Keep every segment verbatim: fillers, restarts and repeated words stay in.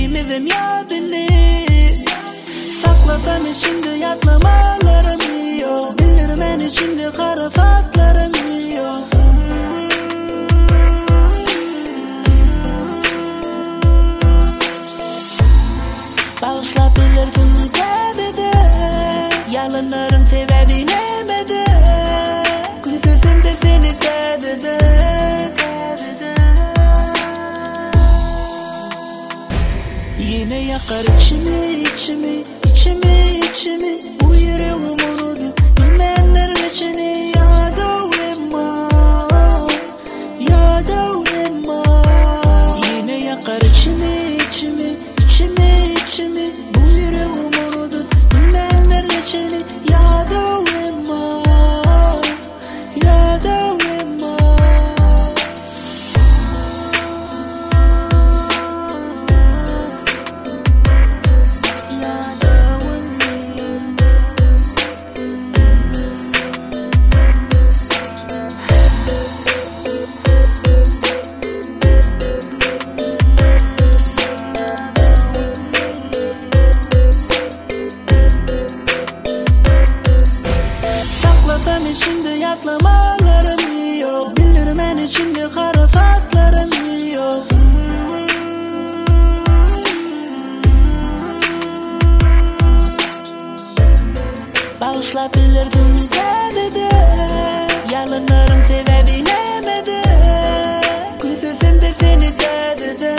Silmedim yadını. Saklasam içinde yatlamalarımı yok. Bilirim en içinde harafatlarımı yok. Bağışlayabilirdin dedi. Yalanların sebebi nemedi. Gözümde seni dedi. Yine yakar içimi, içimi, içimi, içimi. Bu yüreğim unudu, bilmeyenler geçeni. Ya davema, ya davema. Yine yakar içimi, içimi, içimi, içimi. Bu yüreğim unudu, bilmeyenler geçeni. Ya davema, ya davema. Saklasam içinde yatlamalarım yok. Bilirim en içinde harafatlarım yok. Bağışlayabilirdin dedi. Yalanların sebebi nemedi. Gözümde seni dedi.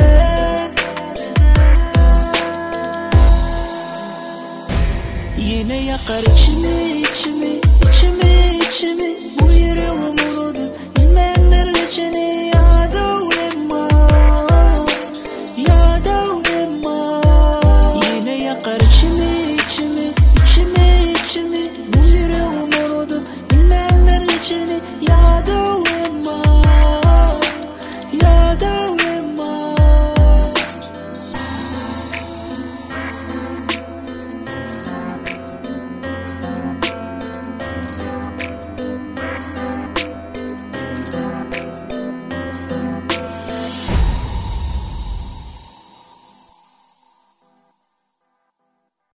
Yine yakar içimi, içimi, içimi, içimi. Bu yüreğim unudu, bilmeyenler geçeni. Ya davema, ya davema. Yine yakar içimi, içimi, içimi, içimi. Bu yüreğim unudu, bilmeyenler geçeni. Ya davema.